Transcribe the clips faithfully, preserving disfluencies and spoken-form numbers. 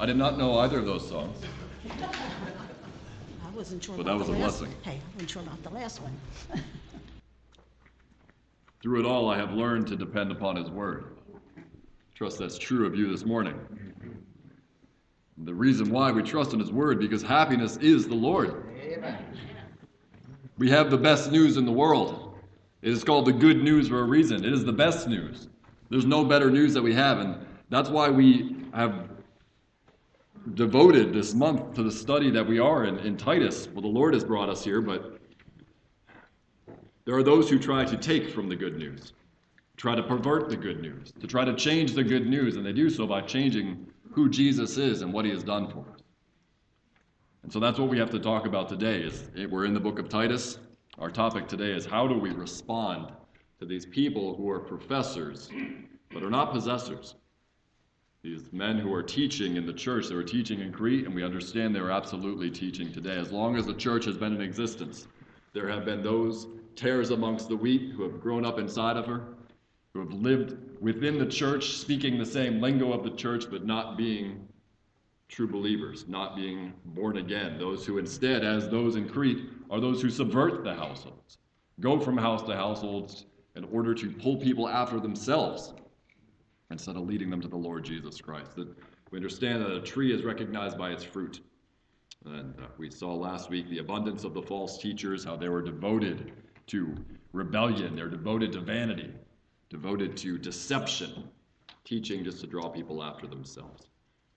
I did not know either of those songs. I wasn't sure But about that was the a last, blessing. Hey, I wasn't sure about the last one. Through it all, I have learned to depend upon his word. Trust that's true of you this morning. The reason why we trust in his word, because happiness is the Lord. Amen. We have the best news in the world. It is called the good news for a reason. It is the best news. There's no better news that we have, and that's why we have devoted this month to the study that we are in, in Titus. Well, the Lord has brought us here, but there are those who try to take from the good news, try to pervert the good news, to try to change the good news, and they do so by changing who Jesus is and what he has done for us. And so that's what we have to talk about today. Is we're in the book of Titus. Our topic today is how do we respond to these people who are professors but are not possessors. These men who are teaching in the church, they were teaching in Crete, and we understand they were absolutely teaching today. As long as the church has been in existence, there have been those tares amongst the wheat who have grown up inside of her, who have lived within the church, speaking the same lingo of the church, but not being true believers, not being born again. Those who instead, as those in Crete, are those who subvert the households, go from house to households in order to pull people after themselves instead of leading them to the Lord Jesus Christ. That we understand that a tree is recognized by its fruit. And uh, we saw last week the abundance of the false teachers, how they were devoted to rebellion, they're devoted to vanity, devoted to deception, teaching just to draw people after themselves.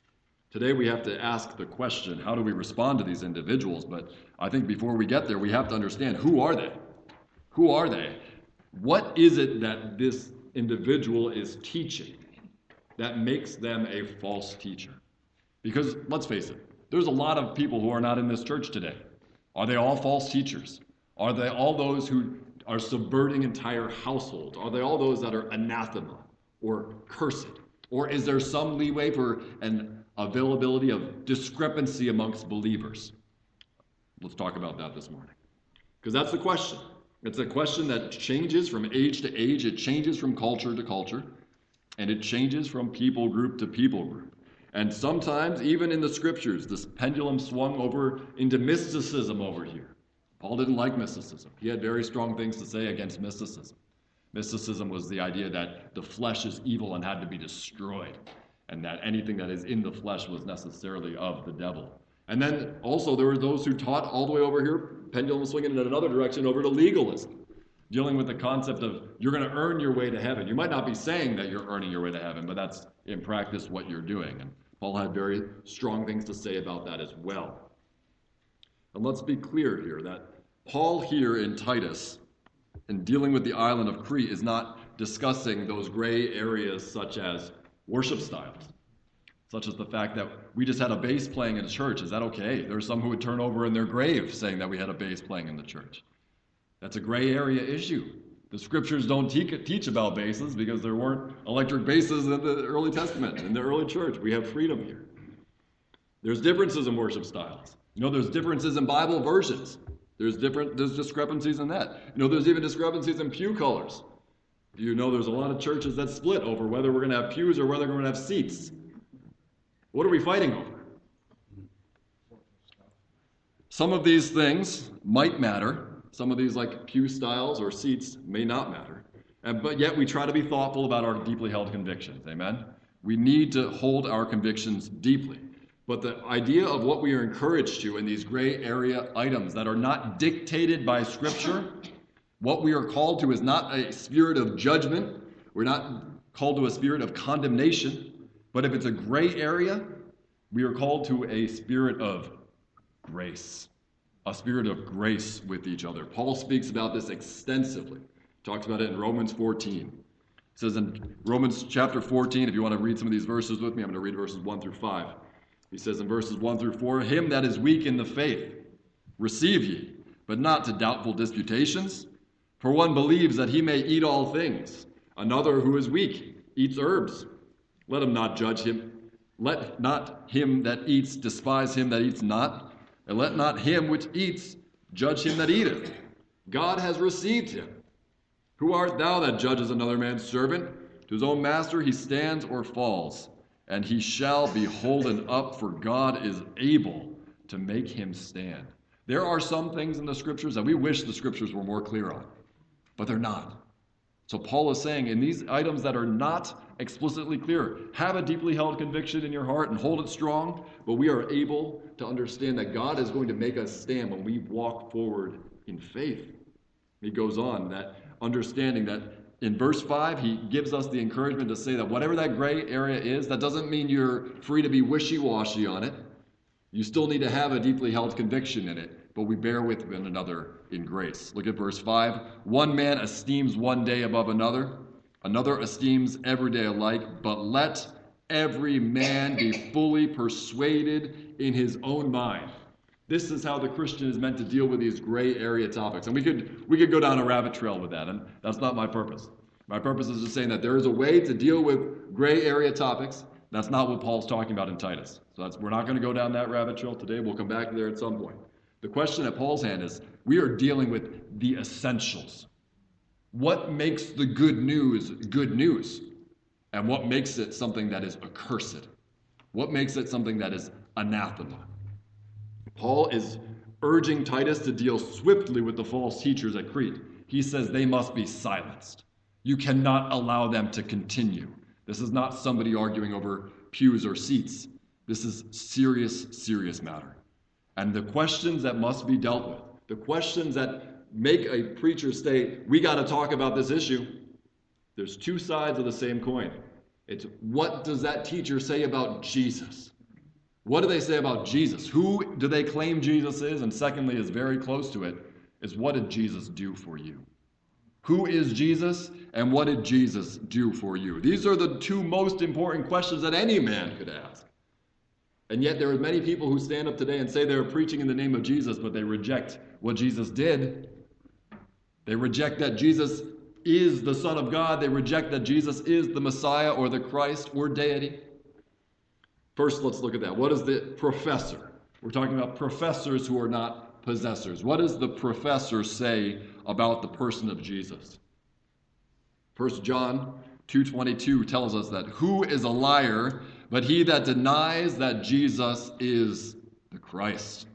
Today we have to ask the question, how do we respond to these individuals? But I think before we get there, we have to understand, who are they? Who are they? What is it that this individual is teaching that makes them a false teacher? Because let's face it, there's a lot of people who are not in this church today. Are they all false teachers? Are they all those who are subverting entire households? Are they all those that are anathema or cursed? Or is there some leeway for an availability of discrepancy amongst believers? Let's talk about that this morning. Because that's the question. It's a question that changes from age to age. It changes from culture to culture. And it changes from people group to people group. And sometimes, even in the scriptures, this pendulum swung over into mysticism over here. Paul didn't like mysticism. He had very strong things to say against mysticism. Mysticism was the idea that the flesh is evil and had to be destroyed, and that anything that is in the flesh was necessarily of the devil. And then also there were those who taught all the way over here, pendulum swinging in another direction over to legalism, dealing with the concept of you're going to earn your way to heaven. You might not be saying that you're earning your way to heaven, but that's in practice what you're doing. And Paul had very strong things to say about that as well. And let's be clear here that Paul here in Titus, in dealing with the island of Crete, is not discussing those gray areas such as worship styles, such as the fact that we just had a bass playing in a church. Is that okay? There's some who would turn over in their grave saying that we had a bass playing in the church. That's a gray area issue. The scriptures don't te- teach about basses because there weren't electric basses in the early Testament, in the early church. We have freedom here. There's differences in worship styles. You know, there's differences in Bible versions. There's different, there's discrepancies in that. You know, there's even discrepancies in pew colors. You know, there's a lot of churches that split over whether we're going to have pews or whether we're going to have seats. What are we fighting over? Some of these things might matter. Some of these, like pew styles or seats, may not matter. And, but yet we try to be thoughtful about our deeply held convictions. Amen? We need to hold our convictions deeply. But the idea of what we are encouraged to in these gray area items that are not dictated by Scripture, what we are called to is not a spirit of judgment. We're not called to a spirit of condemnation. But if it's a gray area, we are called to a spirit of grace. A spirit of grace with each other. Paul speaks about this extensively. He talks about it in Romans fourteen. It says in Romans chapter fourteen, if you want to read some of these verses with me, I'm going to read verses one through five. He says in verses one through four, "Him that is weak in the faith, receive ye, but not to doubtful disputations. For one believes that he may eat all things. Another who is weak eats herbs. Let him not judge him. Let not him that eats despise him that eats not. And let not him which eats judge him that eateth. God has received him. Who art thou that judges another man's servant? To his own master he stands or falls. and he shall be holden up, for God is able to make him stand. There are some things in the scriptures that we wish the scriptures were more clear on, but they're not. So Paul is saying, in these items that are not explicitly clear, have a deeply held conviction in your heart and hold it strong, but we are able to understand that God is going to make us stand when we walk forward in faith. He goes on, that understanding that in verse five, he gives us the encouragement to say that whatever that gray area is, that doesn't mean you're free to be wishy-washy on it. You still need to have a deeply held conviction in it, but we bear with one another in grace. Look at verse five. One man esteems one day above another, another esteems every day alike, but let every man be fully persuaded in his own mind. This is how the Christian is meant to deal with these gray area topics. And we could we could go down a rabbit trail with that, and that's not my purpose. My purpose is just saying that there is a way to deal with gray area topics. That's not what Paul's talking about in Titus. So that's, we're not going to go down that rabbit trail today. We'll come back there at some point. The question at Paul's hand is, we are dealing with the essentials. What makes the good news good news? And what makes it something that is accursed? What makes it something that is anathema? Paul is urging Titus to deal swiftly with the false teachers at Crete. He says they must be silenced. You cannot allow them to continue. This is not somebody arguing over pews or seats. This is serious, serious matter. And the questions that must be dealt with, the questions that make a preacher say, we got to talk about this issue, there's two sides of the same coin. It's what does that teacher say about Jesus? What do they say about Jesus? Who do they claim Jesus is? And secondly, is very close to it, is what did Jesus do for you? Who is Jesus, and what did Jesus do for you? These are the two most important questions that any man could ask. And yet there are many people who stand up today and say they're preaching in the name of Jesus, but they reject what Jesus did. They reject that Jesus is the Son of God. They reject that Jesus is the Messiah or the Christ or deity. First, let's look at that. What is the professor? We're talking about professors who are not possessors. What does the professor say about the person of Jesus? First John two twenty-two tells us that who is a liar but he that denies that Jesus is the Christ?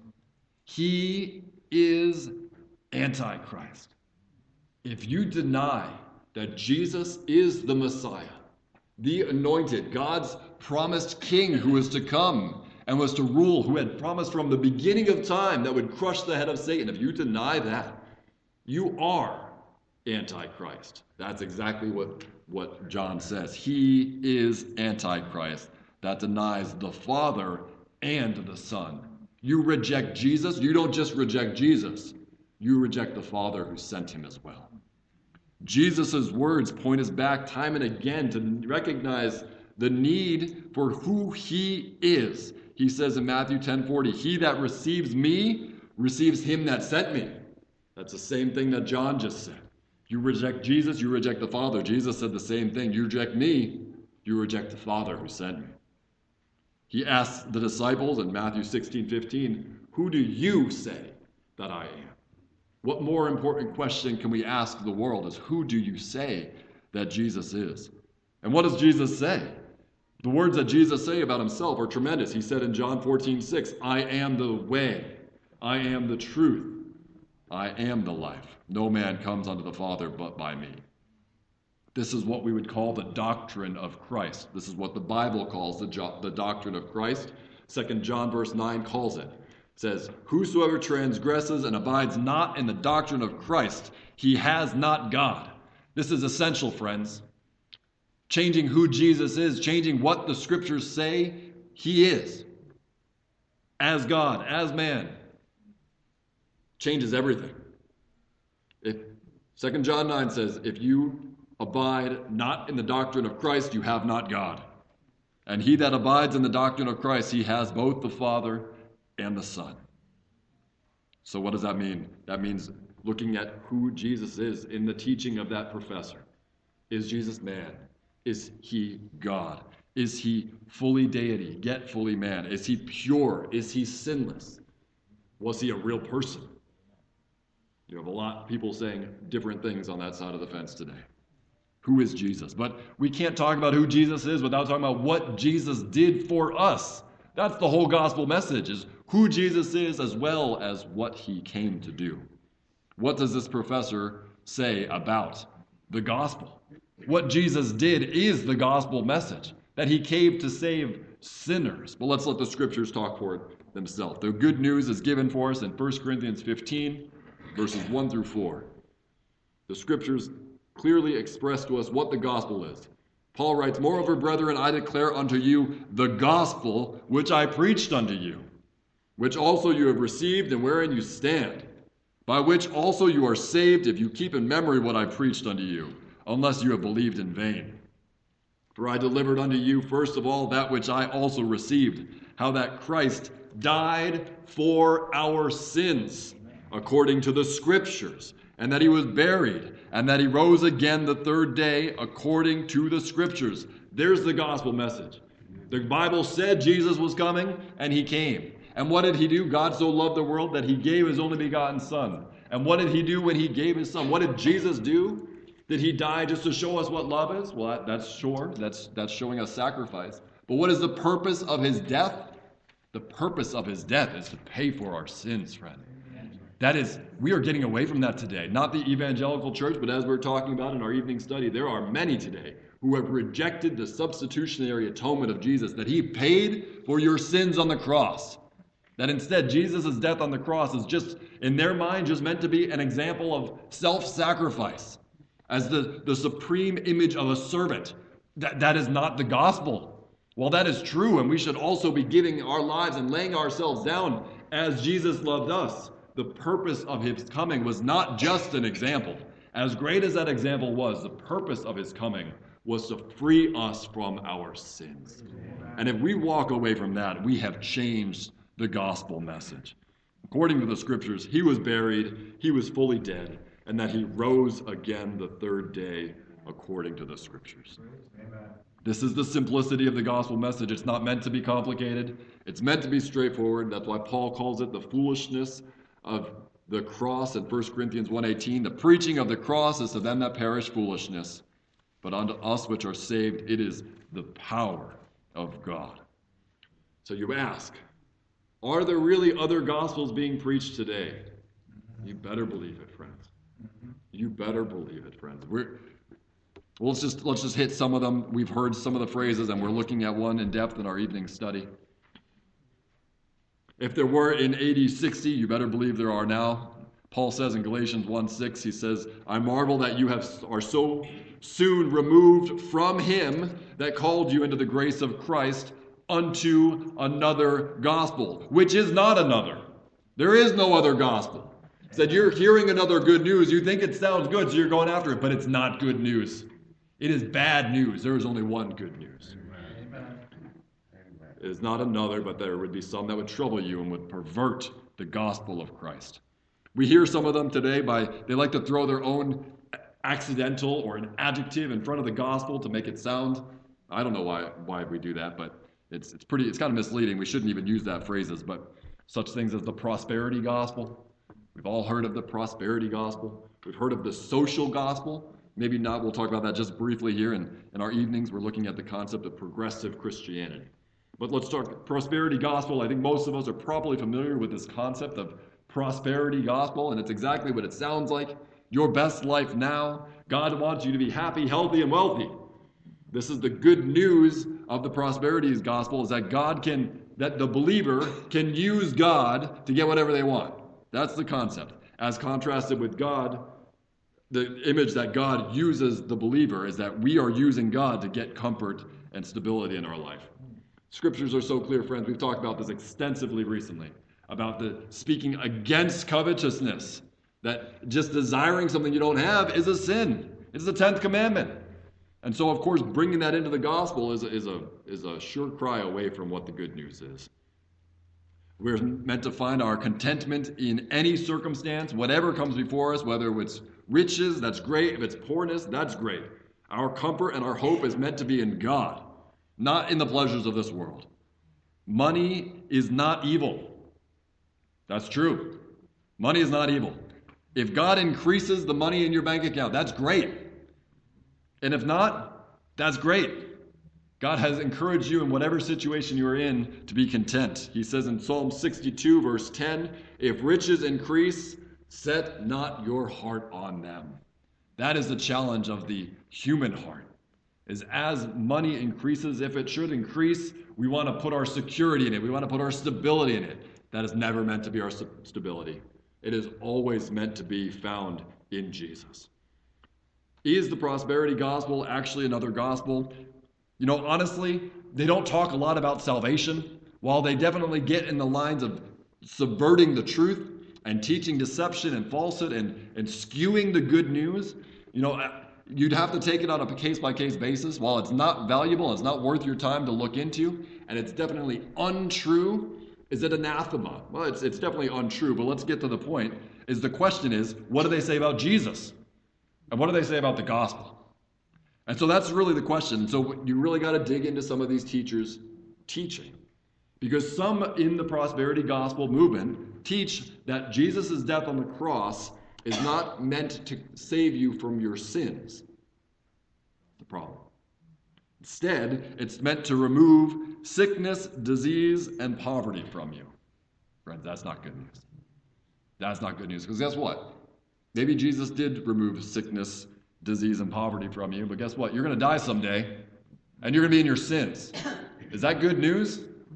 He is Antichrist. If you deny that Jesus is the Messiah, the anointed, God's promised king who is to come and was to rule, who had promised from the beginning of time that would crush the head of Satan, if you deny that, you are Antichrist. That's exactly what, what John says. He is Antichrist that denies the Father and the Son. You reject Jesus, you don't just reject Jesus, you reject the Father who sent him as well. Jesus' words point us back time and again to recognize the need for who he is. He says in Matthew ten forty, he that receives me receives him that sent me. That's the same thing that John just said. You reject Jesus, you reject the Father. Jesus said the same thing. You reject me, you reject the Father who sent me. He asks the disciples in Matthew sixteen fifteen, who do you say that I am? What more important question can we ask the world is, who do you say that Jesus is? And what does Jesus say? The words that Jesus say about himself are tremendous. He said in John fourteen six, I am the way, I am the truth, I am the life. No man comes unto the Father but by me. This is what we would call the doctrine of Christ. This is what the Bible calls the, jo- the doctrine of Christ. Second John verse nine calls it. It says, whosoever transgresses and abides not in the doctrine of Christ, he has not God. This is essential, friends. Changing who Jesus is, changing what the scriptures say he is. As God, as man. Changes everything. If Second John nine says, if you abide not in the doctrine of Christ, you have not God. And he that abides in the doctrine of Christ, he has both the Father and the Son. So what does that mean? That means looking at who Jesus is in the teaching of that professor. Is Jesus man? Is he God? Is he fully deity, yet fully man? Is he pure? Is he sinless? Was he a real person? You have a lot of people saying different things on that side of the fence today. Who is Jesus? But we can't talk about who Jesus is without talking about what Jesus did for us. That's the whole gospel message, is who Jesus is as well as what he came to do. What does this professor say about the gospel? What Jesus did is the gospel message, that he came to save sinners. But let's let the scriptures talk for themselves. The good news is given for us in First Corinthians fifteen, verses one through four. The scriptures clearly express to us what the gospel is. Paul writes, "Moreover, brethren, I declare unto you the gospel which I preached unto you, which also you have received and wherein you stand, by which also you are saved, if you keep in memory what I preached unto you, unless you have believed in vain. For I delivered unto you first of all that which I also received, how that Christ died for our sins, according to the scriptures, and that he was buried, and that he rose again the third day, according to the scriptures." There's the gospel message. The Bible said Jesus was coming, and he came. And what did he do? God so loved the world that he gave his only begotten Son. And what did he do when he gave his Son? What did Jesus do? Did he die just to show us what love is? Well, that's sure. That's, that's showing us sacrifice. But what is the purpose of his death? The purpose of his death is to pay for our sins, friend. That is, we are getting away from that today. Not the evangelical church, but as we're talking about in our evening study, there are many today who have rejected the substitutionary atonement of Jesus, that he paid for your sins on the cross. That instead, Jesus' death on the cross is just, in their mind, just meant to be an example of self-sacrifice as the, the supreme image of a servant. That, that is not the gospel. While that is true, and we should also be giving our lives and laying ourselves down as Jesus loved us, the purpose of his coming was not just an example. As great as that example was, the purpose of his coming was to free us from our sins. And if we walk away from that, we have changed the gospel message. According to the scriptures, he was buried, he was fully dead, and that he rose again the third day according to the scriptures. Amen. This is the simplicity of the gospel message. It's not meant to be complicated. It's meant to be straightforward. That's why Paul calls it the foolishness of the cross in First Corinthians one eighteen. The preaching of the cross is to them that perish foolishness, but unto us which are saved it is the power of God. So you ask, are there really other gospels being preached today? You better believe it, friends. You better believe it, friends. We're well, let's just let's just hit some of them. We've heard some of the phrases, and we're looking at one in depth in our evening study. If there were in A D sixty, you better believe there are now. Paul says in Galatians one six, he says, "I marvel that you have are so soon removed from him that called you into the grace of Christ unto another gospel," which is not another. There is no other gospel. He said, you're hearing another good news. You think it sounds good, so you're going after it, but it's not good news. It is bad news. There is only one good news. Amen. It is not another, but there would be some that would trouble you and would pervert the gospel of Christ. We hear some of them today by, they like to throw their own accidental or an adjective in front of the gospel to make it sound. I don't know why why we do that, but it's it's pretty, it's kind of misleading. We shouldn't even use that phrases, but such things as the prosperity gospel. We've all heard of the prosperity gospel. We've heard of the social gospel. Maybe not, we'll talk about that just briefly here in, in our evenings. We're looking at the concept of progressive Christianity. But let's talk prosperity gospel. I think most of us are probably familiar with this concept of prosperity gospel, and it's exactly what it sounds like. Your best life now. God wants you to be happy, healthy, and wealthy. This is the good news of the prosperity gospel, is that God can, that the believer can use God to get whatever they want. That's the concept. As contrasted with God, the image that God uses the believer is that we are using God to get comfort and stability in our life. Scriptures are so clear, friends. We've talked about this extensively recently, about the speaking against covetousness, that just desiring something you don't have is a sin. It's the tenth commandment. And so, of course, bringing that into the gospel is a, is a, is a sure cry away from what the good news is. We're meant to find our contentment in any circumstance, whatever comes before us, whether it's riches, that's great. If it's poorness, that's great. Our comfort and our hope is meant to be in God, not in the pleasures of this world. Money is not evil. That's true. Money is not evil. If God increases the money in your bank account, that's great. And if not, that's great. God has encouraged you in whatever situation you are in to be content. He says in Psalm sixty-two, verse ten, if riches increase, set not your heart on them. That is the challenge of the human heart, is as money increases, if it should increase, we want to put our security in it. We want to put our stability in it. That is never meant to be our stability. It is always meant to be found in Jesus. Is the prosperity gospel actually another gospel? You know, honestly, they don't talk a lot about salvation. While they definitely get in the lines of subverting the truth and teaching deception and falsehood and, and skewing the good news, you know, you'd have to take it on a case-by-case basis. While it's not valuable, it's not worth your time to look into, and it's definitely untrue, is it anathema? Well, it's, it's definitely untrue, but let's get to the point. Is the question is, what do they say about Jesus? And what do they say about the gospel? And so that's really the question. So you really got to dig into some of these teachers' teaching. Because some in the prosperity gospel movement teach that Jesus' death on the cross is not meant to save you from your sins. The problem. Instead, it's meant to remove sickness, disease, and poverty from you. Friends, that's not good news. That's not good news. Because guess what? Maybe Jesus did remove sickness, disease, and poverty from you, but guess what? You're going to die someday, and you're going to be in your sins. Is that good news?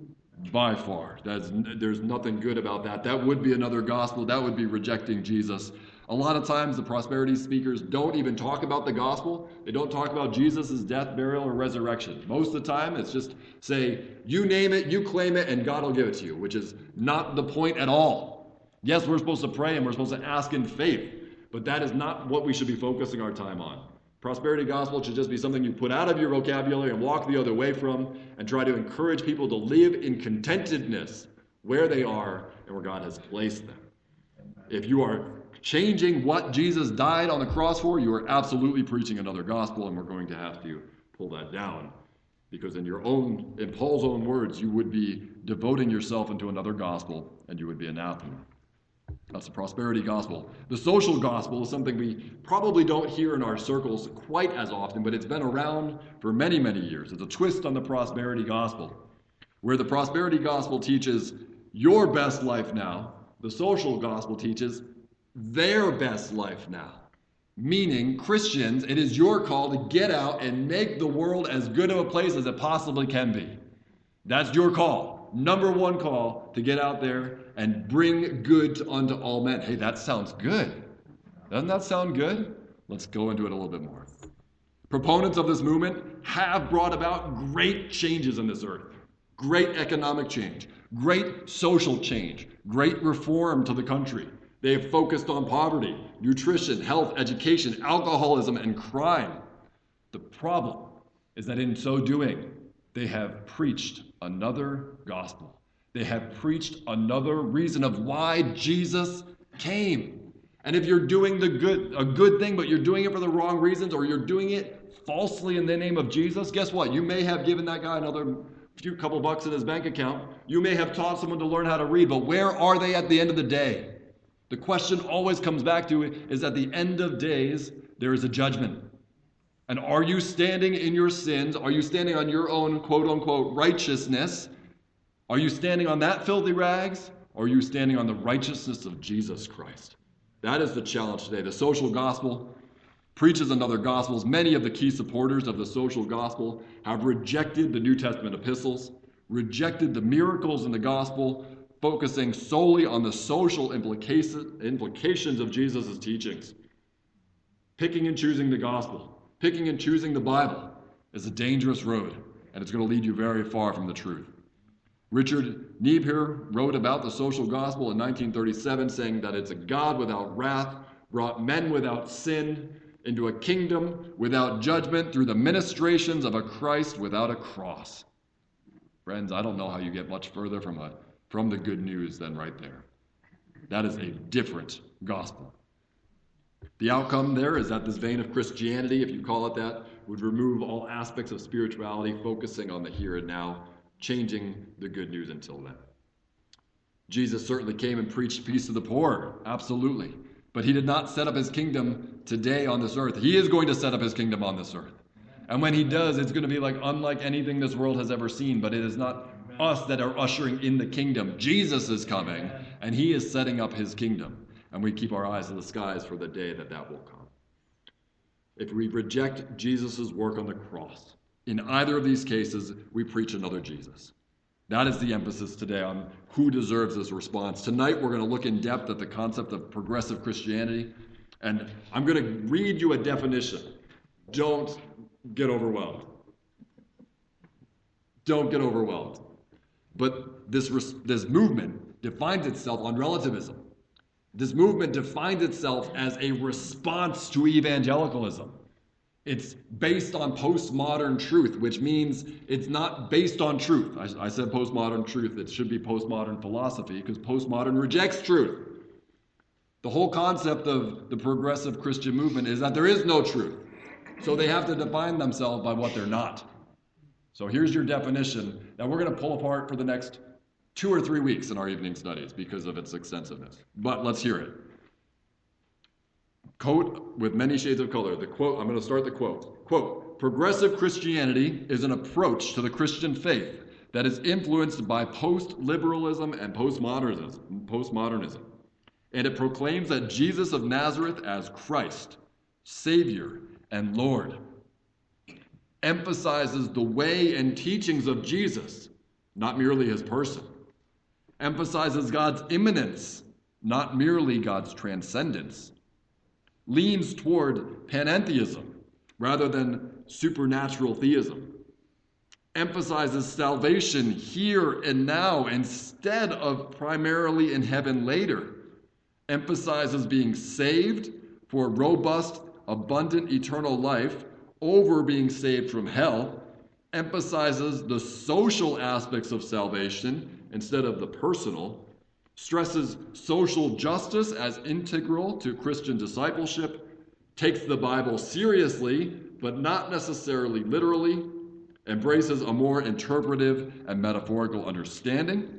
By far. That's, there's nothing good about that. That would be another gospel. That would be rejecting Jesus. A lot of times the prosperity speakers don't even talk about the gospel. They don't talk about Jesus' death, burial, or resurrection. Most of the time it's just say, you name it, you claim it, and God will give it to you, which is not the point at all. Yes, we're supposed to pray and we're supposed to ask in faith, but that is not what we should be focusing our time on. Prosperity gospel should just be something you put out of your vocabulary and walk the other way from, and try to encourage people to live in contentedness where they are and where God has placed them. If you are changing what Jesus died on the cross for, you are absolutely preaching another gospel, and we're going to have to pull that down. Because in your own, in Paul's own words, you would be devoting yourself into another gospel, and you would be anathema. That's the prosperity gospel. The social gospel is something we probably don't hear in our circles quite as often, but it's been around for many, many years. It's a twist on the prosperity gospel, where the prosperity gospel teaches your best life now. The social gospel teaches their best life now. Meaning, Christians, it is your call to get out and make the world as good of a place as it possibly can be. That's your call. Number one call, to get out there and bring good unto all men. Hey, that sounds good. Doesn't that sound good? Let's go into it a little bit more. Proponents of this movement have brought about great changes in this earth. Great economic change. Great social change. Great reform to the country. They have focused on poverty, nutrition, health, education, alcoholism, and crime. The problem is that in so doing, they have preached another gospel. They have preached another reason of why Jesus came. And if you're doing the good, a good thing, but you're doing it for the wrong reasons, or you're doing it falsely in the name of Jesus, guess what? You may have given that guy another few couple bucks in his bank account. You may have taught someone to learn how to read, but where are they at the end of the day? The question always comes back to it is at the end of days, there is a judgment. And are you standing in your sins? Are you standing on your own quote-unquote righteousness? Are you standing on that filthy rags? Or are you standing on the righteousness of Jesus Christ? That is the challenge today. The social gospel preaches another gospel. Many of the key supporters of the social gospel have rejected the New Testament epistles, rejected the miracles in the gospel, focusing solely on the social implications of Jesus' teachings. Picking and choosing the gospel, picking and choosing the Bible is a dangerous road, and it's going to lead you very far from the truth. Richard Niebuhr wrote about the social gospel in nineteen thirty-seven, saying that it's a God without wrath, brought men without sin into a kingdom without judgment through the ministrations of a Christ without a cross. Friends, I don't know how you get much further from a from the good news than right there. That is a different gospel. The outcome there is that this vein of Christianity, if you call it that, would remove all aspects of spirituality, focusing on the here and now, changing the good news until then. Jesus certainly came and preached peace to the poor, absolutely. But he did not set up his kingdom today on this earth. He is going to set up his kingdom on this earth. And when he does, it's going to be like unlike anything this world has ever seen. But it is not us that are ushering in the kingdom. Jesus is coming, and he is setting up his kingdom. And we keep our eyes in the skies for the day that that will come. If we reject Jesus' work on the cross, in either of these cases, we preach another Jesus. That is the emphasis today on who deserves this response. Tonight, we're going to look in depth at the concept of progressive Christianity. And I'm going to read you a definition. Don't get overwhelmed. Don't get overwhelmed. But this, this movement defines itself on relativism. This movement defines itself as a response to evangelicalism. It's based on postmodern truth, which means it's not based on truth. I, I said postmodern truth. It should be postmodern philosophy because postmodern rejects truth. The whole concept of the progressive Christian movement is that there is no truth. So they have to define themselves by what they're not. So here's your definition that we're going to pull apart for the next two or three weeks in our evening studies because of its extensiveness. But let's hear it. Coat with many shades of color. The quote, I'm going to start the quote. Quote, progressive Christianity is an approach to the Christian faith that is influenced by post-liberalism and postmodernism, postmodernism. And it proclaims that Jesus of Nazareth as Christ, Savior, and Lord. Emphasizes the way and teachings of Jesus, not merely his person. Emphasizes God's immanence, not merely God's transcendence. Leans toward panentheism rather than supernatural theism. Emphasizes salvation here and now instead of primarily in heaven later. Emphasizes being saved for robust, abundant eternal life over being saved from hell. Emphasizes the social aspects of salvation instead of the personal. Stresses social justice as integral to Christian discipleship, takes the Bible seriously, but not necessarily literally, embraces a more interpretive and metaphorical understanding.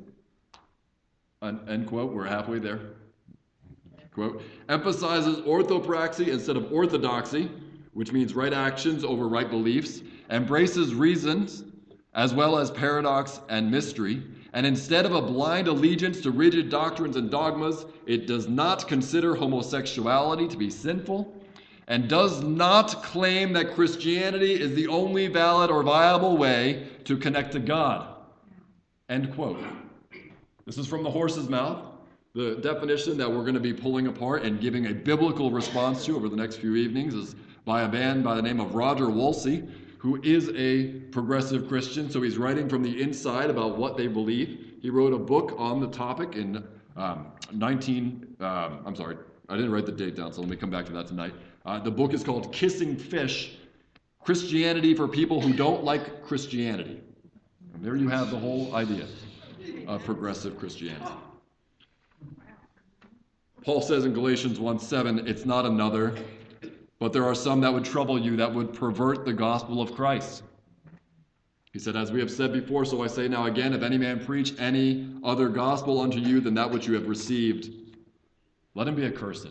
End quote, we're halfway there. Quote, emphasizes orthopraxy instead of orthodoxy, which means right actions over right beliefs, embraces reasons as well as paradox and mystery, and instead of a blind allegiance to rigid doctrines and dogmas, it does not consider homosexuality to be sinful, and does not claim that Christianity is the only valid or viable way to connect to God. End quote. This is from the horse's mouth. The definition that we're going to be pulling apart and giving a biblical response to over the next few evenings is by a man by the name of Roger Wolsey, who is a progressive Christian, so he's writing from the inside about what they believe. He wrote a book on the topic in um, nineteen, um, I'm sorry, I didn't write the date down, so let me come back to that tonight. Uh, the book is called Kissing Fish, Christianity for People Who Don't Like Christianity. And there you have the whole idea of progressive Christianity. Paul says in Galatians one seven, it's not another, but there are some that would trouble you, that would pervert the gospel of Christ. He said, as we have said before, so I say now again, if any man preach any other gospel unto you than that which you have received, let him be accursed.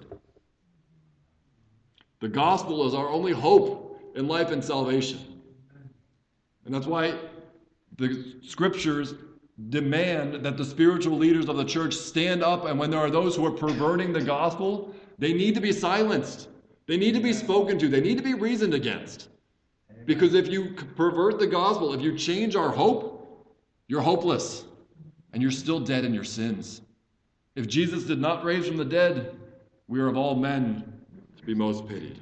The gospel is our only hope in life and salvation. And that's why the scriptures demand that the spiritual leaders of the church stand up, and when there are those who are perverting the gospel, they need to be silenced. They need to be spoken to. They need to be reasoned against. Because if you pervert the gospel, if you change our hope, you're hopeless. And you're still dead in your sins. If Jesus did not raise from the dead, we are of all men to be most pitied.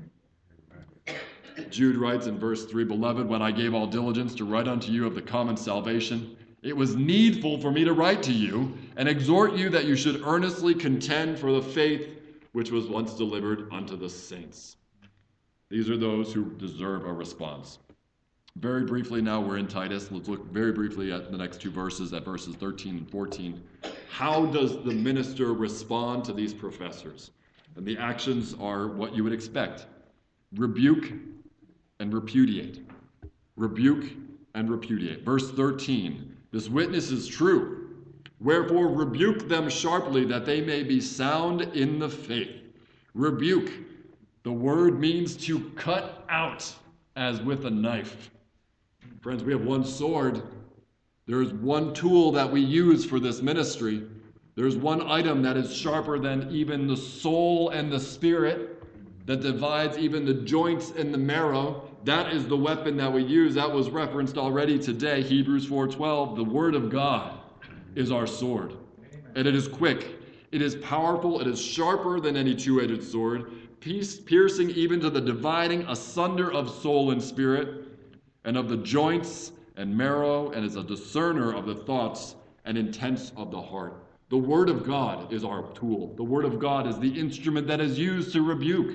Jude writes in verse three, Beloved, when I gave all diligence to write unto you of the common salvation, it was needful for me to write to you and exhort you that you should earnestly contend for the faith which was once delivered unto the saints. These are those who deserve a response. Very briefly now, we're in Titus. Let's look very briefly at the next two verses, at verses thirteen and fourteen. How does the minister respond to these professors? And the actions are what you would expect. Rebuke and repudiate. Rebuke and repudiate. Verse thirteen, this witness is true. Wherefore rebuke them sharply, that they may be sound in the faith, Rebuke. The word means to cut out as with a knife. Friends, we have one sword. There's one tool that we use for this ministry. There's one item that is sharper than even the soul and the spirit, that divides even the joints and the marrow. That is the weapon that we use. That was referenced already today, Hebrews four twelve. The word of God is our sword. And it is quick. It is powerful. It is sharper than any two-edged sword, piercing even to the dividing asunder of soul and spirit, and of the joints and marrow, and is a discerner of the thoughts and intents of the heart. The word of God is our tool. The word of God is the instrument that is used to rebuke.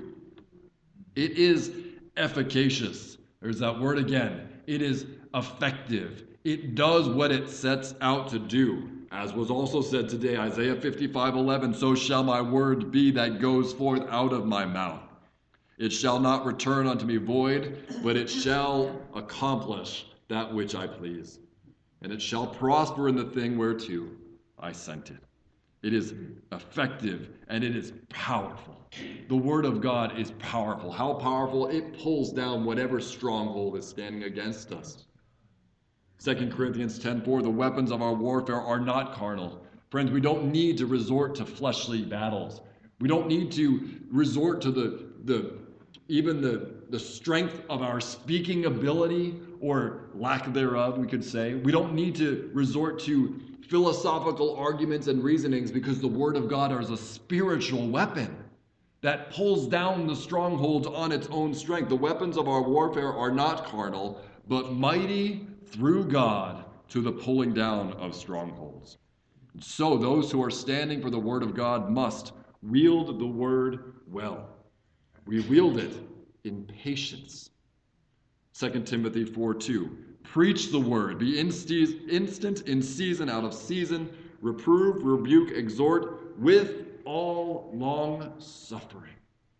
It is efficacious. There's that word again. It is effective. It does what it sets out to do. As was also said today, Isaiah fifty-five eleven, so shall my word be that goes forth out of my mouth. It shall not return unto me void, but it shall accomplish that which I please. And it shall prosper in the thing whereto I sent it. It is effective and it is powerful. The word of God is powerful. How powerful? It pulls down whatever stronghold is standing against us. Second Corinthians ten four, the weapons of our warfare are not carnal. Friends, we don't need to resort to fleshly battles. We don't need to resort to the, the even the, the strength of our speaking ability or lack thereof, we could say. We don't need to resort to philosophical arguments and reasonings, because the word of God is a spiritual weapon that pulls down the strongholds on its own strength. The weapons of our warfare are not carnal, but mighty through God to the pulling down of strongholds. So those who are standing for the word of God must wield the word well. We wield it in patience. Second Timothy four two, preach the word, be instant in season, out of season, reprove, rebuke, exhort with all long suffering.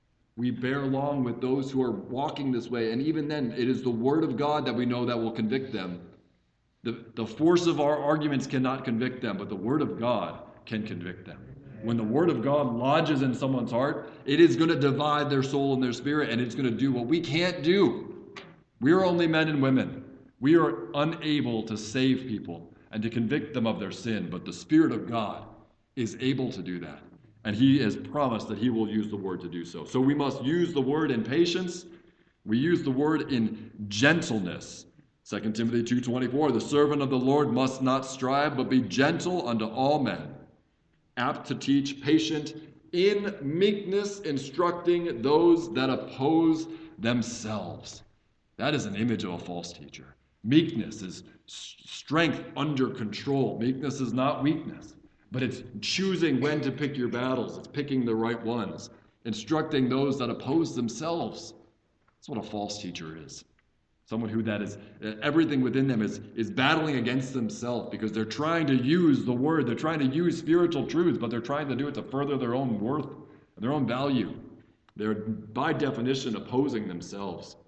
We bear along with those who are walking this way, and even then, it is the word of God that we know that will convict them. The, the force of our arguments cannot convict them, but the word of God can convict them. When the word of God lodges in someone's heart, it is going to divide their soul and their spirit, and it's going to do what we can't do. We are only men and women. We are unable to save people and to convict them of their sin, but the Spirit of God is able to do that. And he has promised that he will use the word to do so. So we must use the word in patience. We use the word in gentleness. Second Timothy two twenty-four, the servant of the Lord must not strive, but be gentle unto all men, apt to teach, patient, in meekness, instructing those that oppose themselves. That is an image of a false teacher. Meekness is strength under control. Meekness is not weakness. But it's choosing when to pick your battles. It's picking the right ones. Instructing those that oppose themselves. That's what a false teacher is. Someone who that is, everything within them is, is battling against themselves because they're trying to use the word. They're trying to use spiritual truths, but they're trying to do it to further their own worth and their own value. They're, by definition, opposing themselves.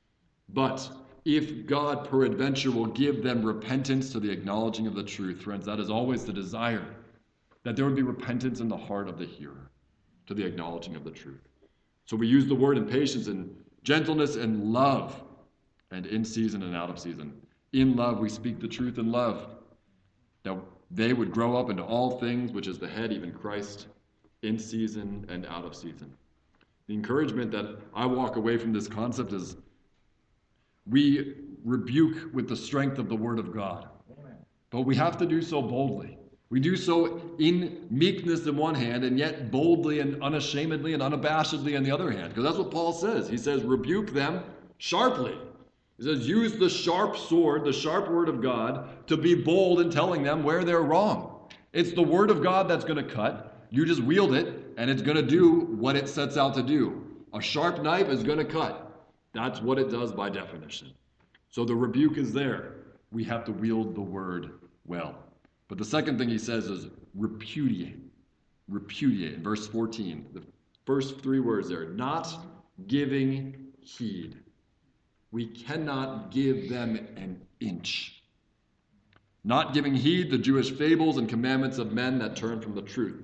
But if God peradventure will give them repentance to the acknowledging of the truth, friends, that is always the desire, that there would be repentance in the heart of the hearer to the acknowledging of the truth. So we use the word in patience and gentleness and love, and in season and out of season. In love, we speak the truth in love, that they would grow up into all things, which is the head, even Christ, in season and out of season. The encouragement that I walk away from this concept is we rebuke with the strength of the word of God. But we have to do so boldly. We do so in meekness in one hand, and yet boldly and unashamedly and unabashedly on the other hand. Because that's what Paul says. He says, rebuke them sharply. He says, use the sharp sword, the sharp word of God, to be bold in telling them where they're wrong. It's the word of God that's going to cut. You just wield it, and it's going to do what it sets out to do. A sharp knife is going to cut. That's what it does by definition. So the rebuke is there. We have to wield the word well. But the second thing he says is repudiate. Repudiate. In verse fourteen, the first three words there, not giving heed. We cannot give them an inch. Not giving heed to Jewish fables and commandments of men that turn from the truth.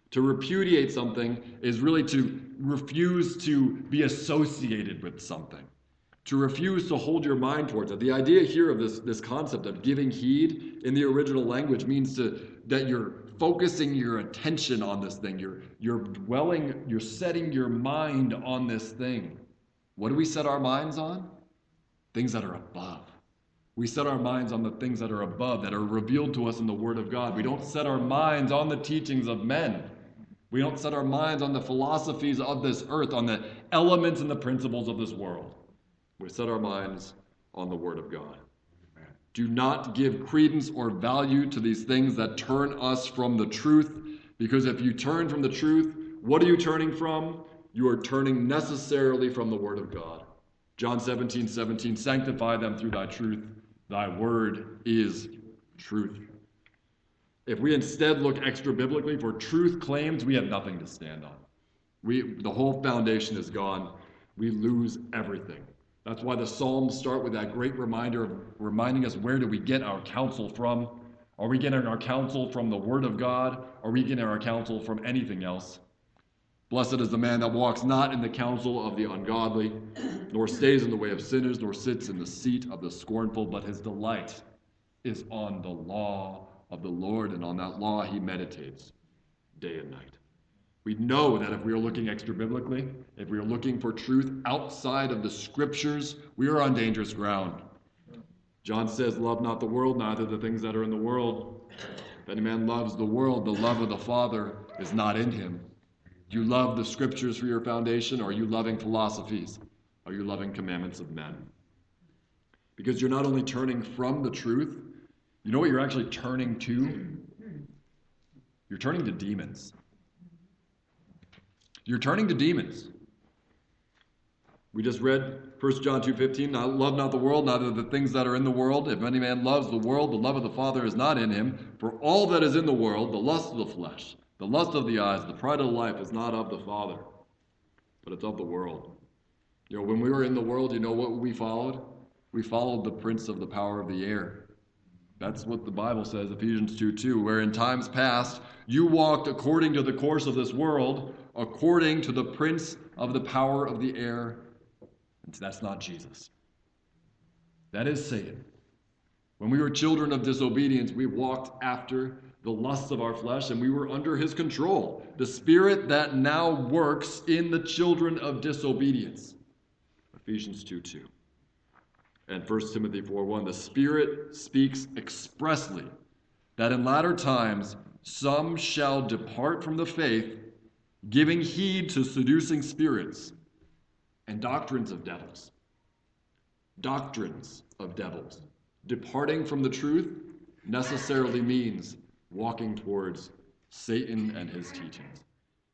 To repudiate something is really to refuse to be associated with something, to refuse to hold your mind towards it. The idea here of this, this concept of giving heed in the original language means to, that you're focusing your attention on this thing. You're, you're dwelling, you're setting your mind on this thing. What do we set our minds on? Things that are above. We set our minds on the things that are above, that are revealed to us in the Word of God. We don't set our minds on the teachings of men. We don't set our minds on the philosophies of this earth, on the elements and the principles of this world. We set our minds on the Word of God. Do not give credence or value to these things that turn us from the truth, because if you turn from the truth, what are you turning from? You are turning necessarily from the Word of God. John seventeen seventeen, sanctify them through thy truth. Thy word is truth. If we instead look extra biblically for truth claims, we have nothing to stand on. We, the whole foundation is gone. We lose everything. That's why the Psalms start with that great reminder of reminding us, where do we get our counsel from? Are we getting our counsel from the Word of God? Are we getting our counsel from anything else? Blessed is the man that walks not in the counsel of the ungodly, nor stays in the way of sinners, nor sits in the seat of the scornful, but his delight is on the law of the Lord, and on that law he meditates day and night. We know that if we are looking extra biblically, if we are looking for truth outside of the scriptures, we are on dangerous ground. John says, love not the world, neither the things that are in the world. If any man loves the world, the love of the Father is not in him. Do you love the scriptures for your foundation, or are you loving philosophies? Are you loving commandments of men? Because you're not only turning from the truth, you know what you're actually turning to? You're turning to demons. You're turning to demons. We just read First John two fifteen, love not the world, neither the things that are in the world. If any man loves the world, the love of the Father is not in him. For all that is in the world, the lust of the flesh, the lust of the eyes, the pride of life is not of the Father, but it's of the world. You know, when we were in the world, you know what we followed? We followed the prince of the power of the air. That's what the Bible says, Ephesians two two, where in times past you walked according to the course of this world, according to the prince of the power of the air. And that's not Jesus. That is Satan. When we were children of disobedience, we walked after the lusts of our flesh, and we were under his control. The spirit that now works in the children of disobedience. Ephesians two two. And First Timothy four one, the Spirit speaks expressly that in latter times some shall depart from the faith, giving heed to seducing spirits and doctrines of devils. Doctrines of devils. Departing from the truth necessarily means walking towards Satan and his teachings.